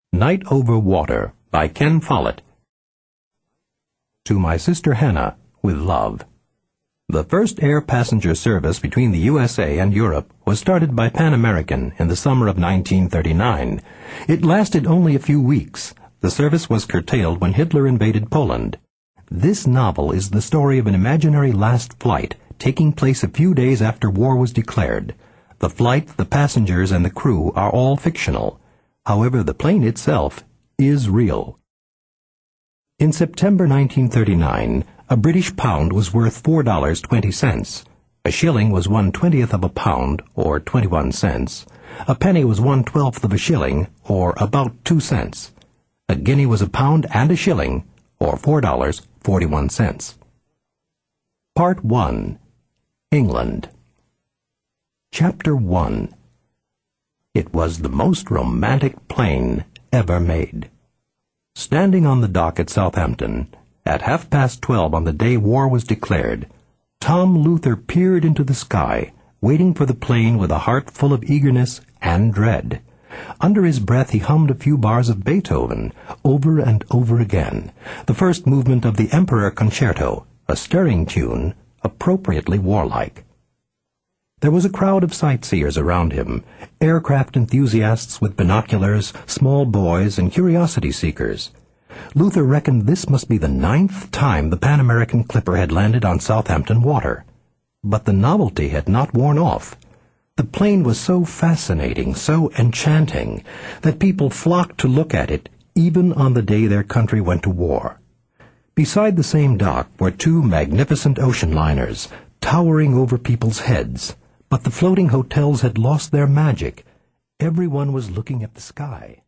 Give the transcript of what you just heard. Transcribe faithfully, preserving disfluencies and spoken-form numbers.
Night Over Water by Ken Follett. To my sister Hannah, with love. The first air passenger service between the U S A and Europe was started by Pan American in the summer of nineteen thirty-nine. It lasted only a few weeks. The service was curtailed when Hitler invaded Poland. This novel is the story of an imaginary last flight taking place a few days after war was declared. The flight, the passengers, and the crew are all fictional. However, the plane itself is real. In September nineteen thirty-nine, a British pound was worth four dollars and twenty cents. A shilling was one twentieth of a pound, or twenty-one cents. A penny was one twelfth of a shilling, or about two cents. A guinea was a pound and a shilling, or four dollars and forty-one cents. Part one. England. Chapter one. It was the most romantic plane ever made. Standing on the dock at Southampton, at half past twelve on the day war was declared, Tom Luther peered into the sky, waiting for the plane with a heart full of eagerness and dread. Under his breath he hummed a few bars of Beethoven, over and over again, the first movement of the Emperor Concerto, a stirring tune, appropriately warlike. There was a crowd of sightseers around him, aircraft enthusiasts with binoculars, small boys, and curiosity seekers. Luther reckoned this must be the ninth time the Pan American Clipper had landed on Southampton water. But the novelty had not worn off. The plane was so fascinating, so enchanting, that people flocked to look at it even on the day their country went to war. Beside the same dock were two magnificent ocean liners, towering over people's heads. But the floating hotels had lost their magic. Everyone was looking at the sky.